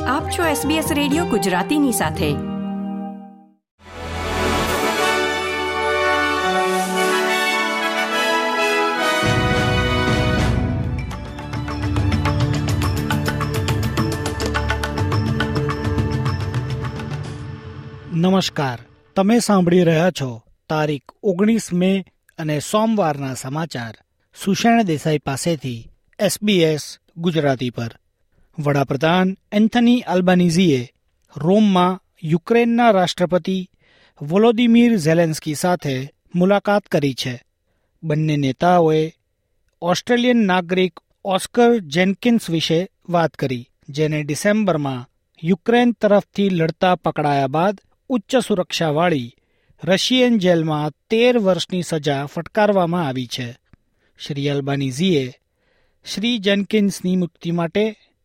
આપ છો SBS radio ગુજરાતીની સાથે. નમસ્કાર, તમે સાંભળી રહ્યા છો તારીખ 19 મે અને સોમવારના સમાચાર સુષેણ દેસાઈ પાસેથી SBS ગુજરાતી પર. વડાપ્રધાન એન્થની આલ્બાનીઝીએ રોમમાં યુક્રેનના રાષ્ટ્રપતિ વોલોદિમીર ઝેલેન્સ્કી સાથે મુલાકાત કરી છે. બંને નેતાઓએ ઓસ્ટ્રેલિયન નાગરિક ઓસ્કર જેનકિન્સ વિશે વાત કરી, જેને ડિસેમ્બરમાં યુક્રેન તરફથી લડતા પકડાયા બાદ ઉચ્ચ સુરક્ષાવાળી રશિયન જેલમાં 13 વર્ષની સજા ફટકારવામાં આવી છે. શ્રી આલ્બાનીઝીએ શ્રી જેનકિન્સની મુક્તિ માટે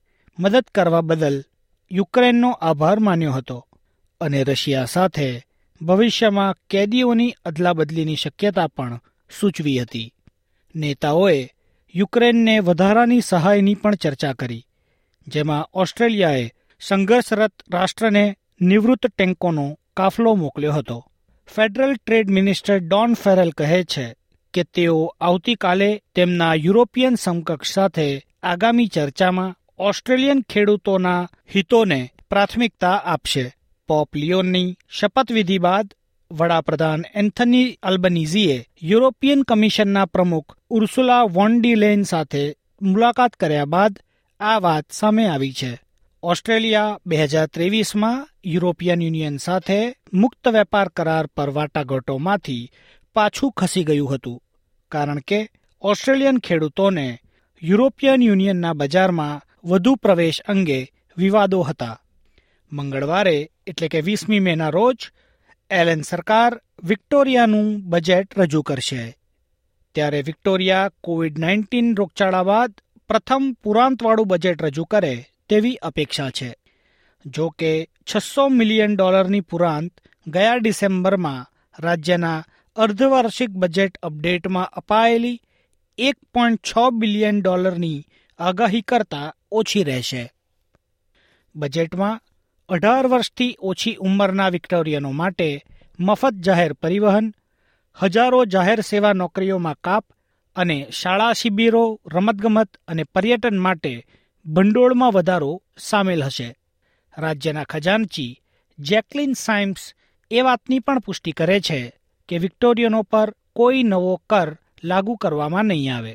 મદદ કરવા બદલ યુક્રેનનો આભાર માન્યો હતો અને રશિયા સાથે ભવિષ્યમાં કેદીઓની અદલાબદલીની શક્યતા પણ સૂચવી હતી. નેતાઓએ યુક્રેનને વધારાની સહાયની પણ ચર્ચા કરી, જેમાં ઓસ્ટ્રેલિયાએ સંઘર્ષરત રાષ્ટ્રને નિવૃત્ત ટેન્કોનો કાફલો મોકલ્યો હતો. Federal trade minister Don Farrell કહે છે કે તેઓ આવતીકાલે તેમના યુરોપિયન સમકક્ષ સાથે આગામી ચર્ચામાં ઓસ્ટ્રેલિયન ખેડૂતોના હિતોને પ્રાથમિકતા આપશે. પોપ લિયોનની શપથવિધિ બાદ વડાપ્રધાન એન્થની આલ્બાનીઝીએ યુરોપિયન કમિશનના પ્રમુખ ઉર્સુલા વોન ડી લેયન સાથે મુલાકાત કર્યા બાદ આ વાત સામે આવી છે. ઓસ્ટ્રેલિયા 2023માં યુરોપિયન યુનિયન સાથે મુક્ત વેપાર કરાર પર વાટાઘાટોમાંથી પાછું ખસી ગયું હતું, કારણ કે ઓસ્ટ્રેલિયન ખેડૂતોને યુરોપિયન યુનિયનના બજારમાં વધુ પ્રવેશ અંગે વિવાદો હતા. મંગળવારે એટલે કે 20મી મેના રોજ એલન સરકાર વિક્ટોરિયાનું બજેટ રજૂ કરશે. ત્યારે વિક્ટોરિયા કોવિડ-19 રોગચાળા બાદ પ્રથમ પુરાંતવાળું બજેટ રજૂ કરે તેવી અપેક્ષા છે. જો કે $600 મિલિયન પુરાંત ગયા ડિસેમ્બરમાં રાજ્યના અર્ધવાર્ષિક બજેટ અપડેટમાં અપાયેલી $1.6 બિલિયન આગાહી કરતાં ઓછી રહેશે. બજેટમાં 18 વર્ષથી ઓછી ઉંમરના વિક્ટોરિયનો માટે મફત જાહેર પરિવહન, હજારો જાહેર સેવા નોકરીઓમાં કાપ અને શાળા શિબિરો, રમતગમત અને પર્યટન માટે ભંડોળમાં વધારો સામેલ હશે. રાજ્યના ખજાનચી જેકલિન સાઇમ્સ એ વાતની પણ પુષ્ટિ કરે છે કે વિક્ટોરિયનો પર કોઈ નવો કર લાગુ કરવામાં નહીં આવે.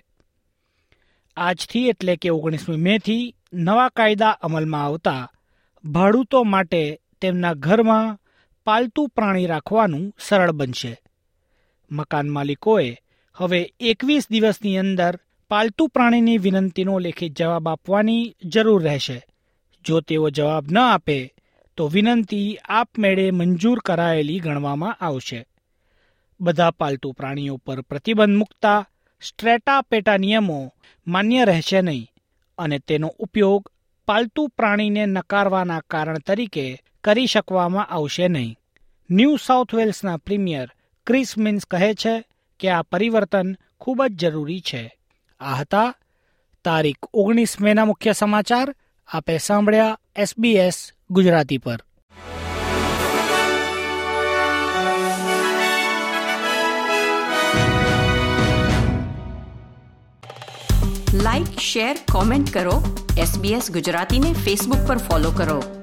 આજથી એટલે કે 19મી મેથી નવા કાયદા અમલમાં આવતા ભાડૂતો માટે તેમના ઘરમાં પાલતુ પ્રાણી રાખવાનું સરળ બનશે. મકાન માલિકોએ હવે 21 દિવસની અંદર પાલતુ પ્રાણીની વિનંતીનો લેખિત જવાબ આપવાની જરૂર રહેશે. જો તેઓ જવાબ ન આપે તો વિનંતી આપમેળે મંજૂર કરાયેલી ગણવામાં આવશે. બધા પાલતુ પ્રાણીઓ પર પ્રતિબંધ મૂકતા સ્ટ્રેટા પેટા નિયમો માન્ય રહેશે નહીં અને તેનો ઉપયોગ પાલતુ પ્રાણીને નકારવાના કારણ તરીકે કરી શકવામાં આવશે નહીં. ન્યૂ સાઉથ વેલ્સના પ્રીમિયર ક્રિસ મિન્સ કહે છે કે આ પરિવર્તન ખૂબ જ જરૂરી છે. આ હતા તારીખ 19 મેના મુખ્ય સમાચાર. આપે સાંભળ્યા SBS ગુજરાતી પર. લાઇક, શેર, કોમેન્ટ કરો. SBS ગુજરાતીને ફેસબુક પર ફોલો કરો.